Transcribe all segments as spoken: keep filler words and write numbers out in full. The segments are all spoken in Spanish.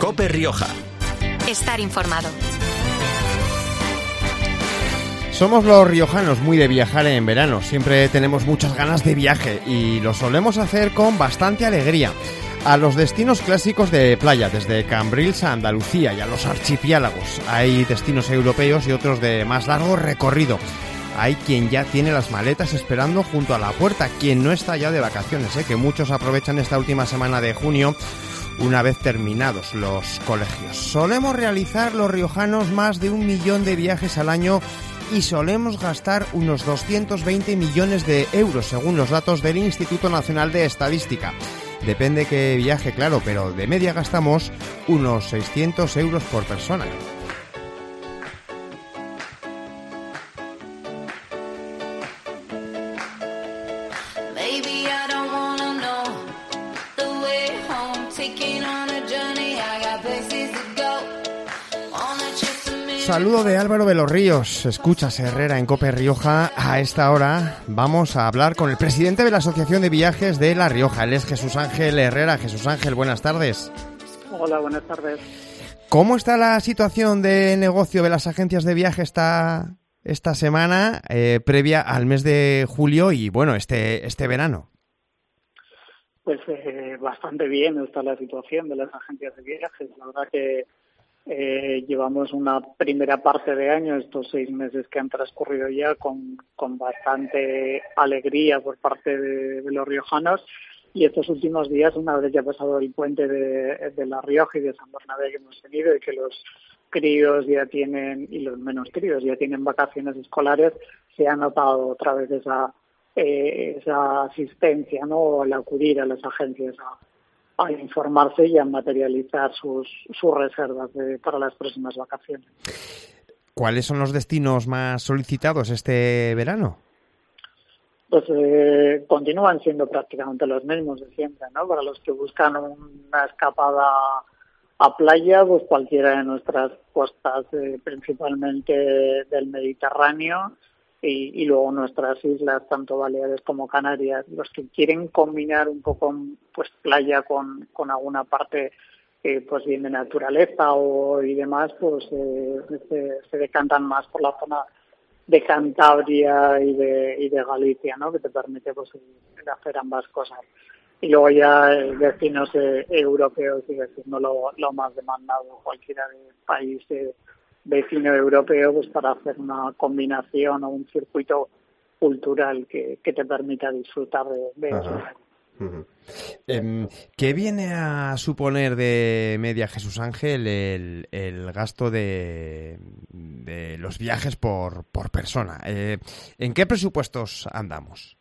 COPE Rioja. Estar informado. Somos los riojanos muy de viajar en verano. Siempre tenemos muchas ganas de viaje y lo solemos hacer con bastante alegría. A los destinos clásicos de playa, desde Cambrils a Andalucía y a los archipiélagos. Hay destinos europeos y otros de más largo recorrido. Hay quien ya tiene las maletas esperando junto a la puerta, quien no está ya de vacaciones, ¿eh? Que muchos aprovechan esta última semana de junio una vez terminados los colegios. Solemos realizar los riojanos más de un millón de viajes al año y solemos gastar unos doscientos veinte millones de euros, según los datos del Instituto Nacional de Estadística. Depende qué viaje, claro, pero de media gastamos unos seiscientos euros por persona. Saludo de Álvaro de los Ríos. Escuchas Herrera en COPE Rioja. A esta hora vamos a hablar con el presidente de la Asociación de Viajes de La Rioja. Él es Jesús Ángel Herrera. Jesús Ángel, buenas tardes. Hola, buenas tardes. ¿Cómo está la situación de negocio de las agencias de viaje esta, esta semana, eh, previa al mes de julio y, bueno, este, este verano? Pues eh, bastante bien está la situación de las agencias de viajes. La verdad que Eh, llevamos una primera parte de año, estos seis meses que han transcurrido ya, con, con bastante alegría por parte de, de los riojanos, y estos últimos días, una vez ya pasado el puente de, de La Rioja y de San Bernabé que hemos tenido, y que los críos ya tienen, y los menos críos ya tienen vacaciones escolares, se ha notado otra vez esa, eh, esa asistencia, ¿no?, al acudir a las agencias a a informarse y a materializar sus, sus reservas de, para las próximas vacaciones. ¿Cuáles son los destinos más solicitados este verano? Pues eh, continúan siendo prácticamente los mismos de siempre, ¿no? Para los que buscan una escapada a playa, pues cualquiera de nuestras costas, eh, principalmente del Mediterráneo, Y, y luego nuestras islas, tanto Baleares como Canarias. Los que quieren combinar un poco pues playa con, con alguna parte eh, pues bien de naturaleza o y demás, pues eh, se, se decantan más por la zona de Cantabria y de, y de Galicia, ¿no?, que te permite pues hacer ambas cosas. Y luego ya eh, destinos eh, europeos, sigue siendo lo, lo más demandado, cualquiera de países vecino europeo, pues para hacer una combinación o un circuito cultural que, que te permita disfrutar de, de eso. Uh-huh. Eh, ¿Qué viene a suponer de media, Jesús Ángel, el, el gasto de, de los viajes por, por persona? Eh, ¿En qué presupuestos andamos?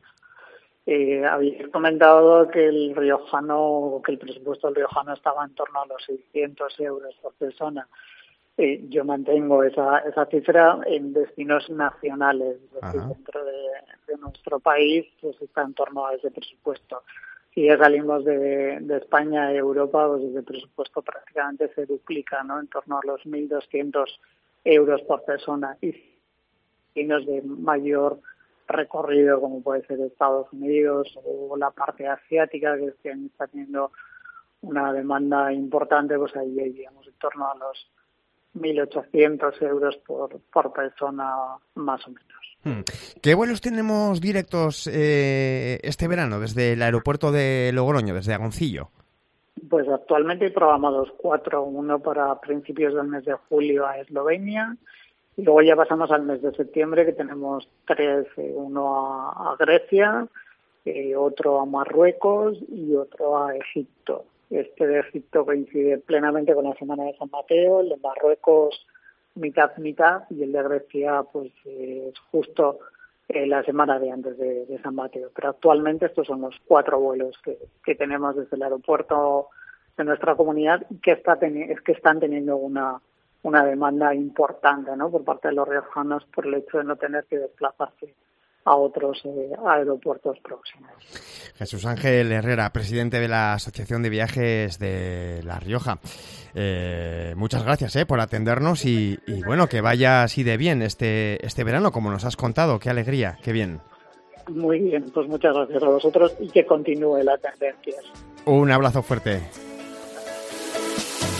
Eh, habéis comentado que el riojano, que el presupuesto del riojano estaba en torno a los seiscientos euros por persona. Eh, yo mantengo esa, esa cifra en destinos nacionales, es decir, dentro de, de nuestro país, pues está en torno a ese presupuesto. Si ya salimos de, de España a Europa, pues ese presupuesto prácticamente se duplica, ¿no?, en torno a los mil doscientos euros por persona. Y destinos de mayor recorrido, como puede ser Estados Unidos o la parte asiática, que este año está teniendo una demanda importante, pues ahí iríamos en torno a los mil ochocientos euros por, por persona, más o menos. ¿Qué vuelos tenemos directos eh, este verano desde el aeropuerto de Logroño, desde Agoncillo? Pues actualmente hay programados cuatro, uno para principios del mes de julio a Eslovenia, y luego ya pasamos al mes de septiembre, que tenemos tres, uno a, a Grecia, eh, otro a Marruecos y otro a Egipto. Este de Egipto coincide plenamente con la Semana de San Mateo, el de Marruecos mitad, mitad, y el de Grecia pues eh, es justo eh, la semana de antes de, de San Mateo. Pero actualmente estos son los cuatro vuelos que, que tenemos desde el aeropuerto de nuestra comunidad, y que, está teni- es que están teniendo una, una demanda importante, ¿no?, por parte de los riojanos, por el hecho de no tener que desplazarse a otros eh, aeropuertos próximos. Jesús Ángel Herrera, presidente de la Asociación de Viajes de La Rioja. Eh, muchas gracias eh, por atendernos y, y bueno, que vaya así de bien este, este verano, como nos has contado. Qué alegría, qué bien. Muy bien, pues muchas gracias a vosotros y que continúe la tendencia. Un abrazo fuerte.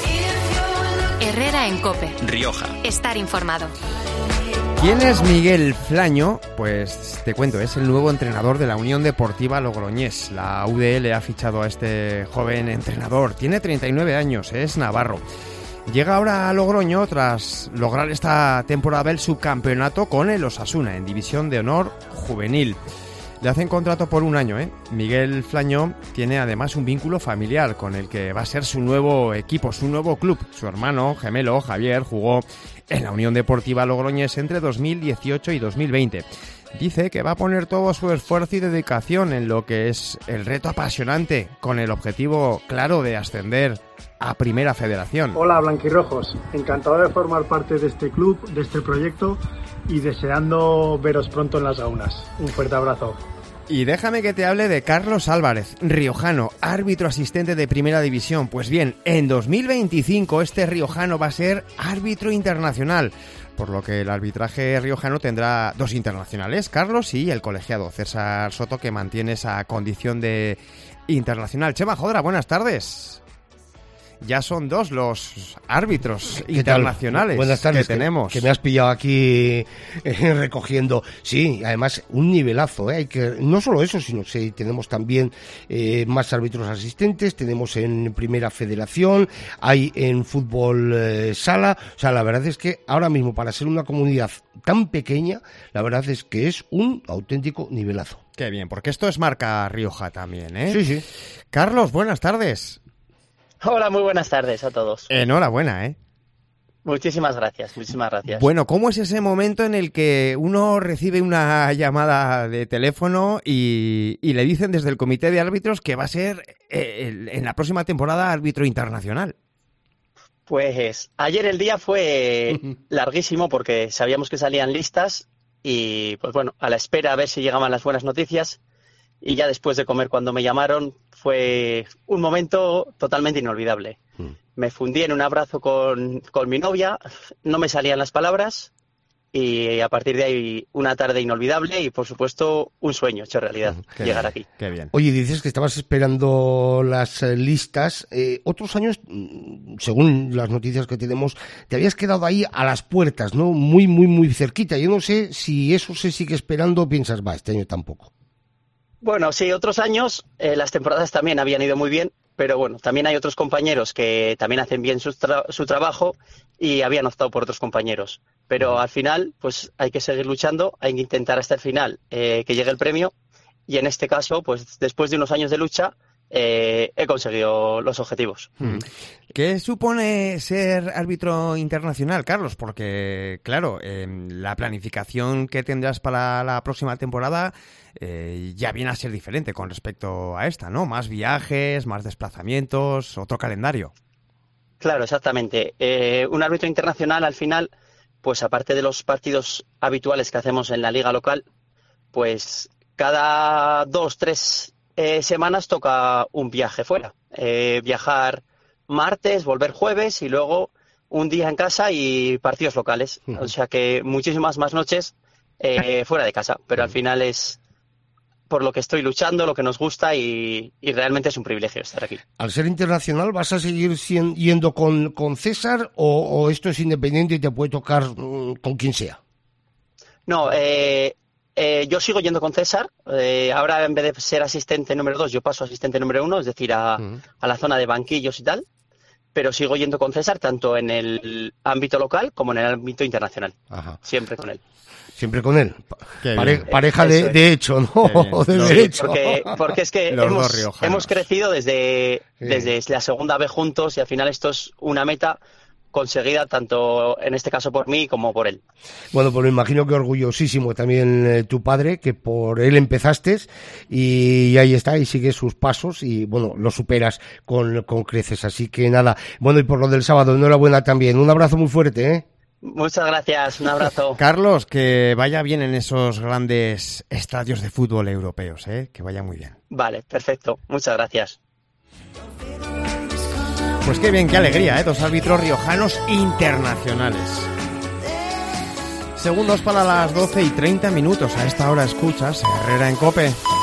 Herrera en COPE. Rioja. Estar informado. ¿Quién es Miguel Flaño? Pues te cuento, es el nuevo entrenador de la Unión Deportiva Logroñés. La U D L ha fichado a este joven entrenador. Tiene treinta y nueve años, es navarro. Llega ahora a Logroño tras lograr esta temporada el subcampeonato con el Osasuna en División de Honor Juvenil. Le hacen contrato por un año, ¿eh? Miguel Flaño tiene además un vínculo familiar con el que va a ser su nuevo equipo, su nuevo club. Su hermano gemelo, Javier, jugó en la Unión Deportiva Logroñés entre dos mil dieciocho y dos mil veinte. Dice que va a poner todo su esfuerzo y dedicación en lo que es el reto apasionante, con el objetivo claro de ascender a Primera Federación. Hola, blanquirrojos. Encantado de formar parte de este club, de este proyecto y deseando veros pronto en las gaunas. Un fuerte abrazo. Y déjame que te hable de Carlos Álvarez, riojano, árbitro asistente de Primera División. Pues bien, en dos mil veinticinco este riojano va a ser árbitro internacional, por lo que el arbitraje riojano tendrá dos internacionales, Carlos y el colegiado César Soto, que mantiene esa condición de internacional. Chema Jodra, buenas tardes. Ya son dos los árbitros internacionales Buenas tardes, que tenemos. Que, que me has pillado aquí eh, recogiendo. Sí, además un nivelazo, ¿eh? Hay que, no solo eso, sino que tenemos también eh, más árbitros asistentes, tenemos en Primera Federación, hay en fútbol eh, sala. O sea, la verdad es que ahora mismo, para ser una comunidad tan pequeña, la verdad es que es un auténtico nivelazo. Qué bien, porque esto es marca Rioja también, ¿eh? Sí, sí. Carlos, buenas tardes. Hola, muy buenas tardes a todos. Enhorabuena, ¿eh? Muchísimas gracias, muchísimas gracias. Bueno, ¿cómo es ese momento en el que uno recibe una llamada de teléfono y, y le dicen desde el comité de árbitros que va a ser eh, el, en la próxima temporada árbitro internacional? Pues ayer el día fue larguísimo porque sabíamos que salían listas y pues bueno, a la espera a ver si llegaban las buenas noticias. Y ya después de comer, cuando me llamaron, fue un momento totalmente inolvidable. Mm. Me fundí en un abrazo con, con mi novia, no me salían las palabras y a partir de ahí una tarde inolvidable y por supuesto un sueño hecho realidad, qué llegar bien, aquí. Qué bien. Oye, dices que estabas esperando las eh, listas. Eh, otros años, según las noticias que tenemos, te habías quedado ahí a las puertas, ¿no? Muy, muy, muy cerquita. Yo no sé si eso se sigue esperando o piensas, va, este año tampoco. Bueno, sí, otros años eh, las temporadas también habían ido muy bien, pero bueno, también hay otros compañeros que también hacen bien su, tra- su trabajo y habían optado por otros compañeros. Pero al final, pues hay que seguir luchando, hay que intentar hasta el final eh, que llegue el premio y en este caso, pues después de unos años de lucha, eh, he conseguido los objetivos. ¿Qué supone ser árbitro internacional, Carlos? Porque, claro, eh, la planificación que tendrás para la próxima temporada eh, ya viene a ser diferente con respecto a esta, ¿no? Más viajes, más desplazamientos, otro calendario. Claro, exactamente. Eh, un árbitro internacional, al final, pues aparte de los partidos habituales que hacemos en la liga local, pues cada dos, tres eh, semanas toca un viaje fuera. Eh, viajar martes, volver jueves y luego un día en casa y partidos locales. Uh-huh. O sea que muchísimas más noches eh, fuera de casa, pero al final es por lo que estoy luchando, lo que nos gusta y, y realmente es un privilegio estar aquí. Al ser internacional, ¿vas a seguir siendo, yendo con, con César o, o esto es independiente y te puede tocar mm, con quien sea? No, eh, eh, yo sigo yendo con César. Eh, ahora en vez de ser asistente número dos, yo paso a asistente número uno, es decir, a, uh-huh. a la zona de banquillos y tal. Pero sigo yendo con César tanto en el ámbito local como en el ámbito internacional. Ajá. Siempre con él. Siempre con él. Pare, pareja de, de hecho, ¿no? O de sí, derecho. Porque, porque es que hemos, hemos crecido desde, sí. desde la segunda vez juntos y al final esto es una meta conseguida tanto en este caso por mí como por él. Bueno, pues me imagino que orgullosísimo también eh, tu padre, que por él empezaste y ahí está, y sigues sus pasos y bueno, lo superas con, con creces, así que nada. Bueno, y por lo del sábado, enhorabuena también. Un abrazo muy fuerte, ¿eh? Muchas gracias, un abrazo. Carlos, que vaya bien en esos grandes estadios de fútbol europeos, ¿eh? Que vaya muy bien. Vale, perfecto, muchas gracias. Pues qué bien, qué alegría, ¿eh? Dos árbitros riojanos internacionales. Segundos para las doce y treinta minutos. A esta hora escuchas Herrera en COPE.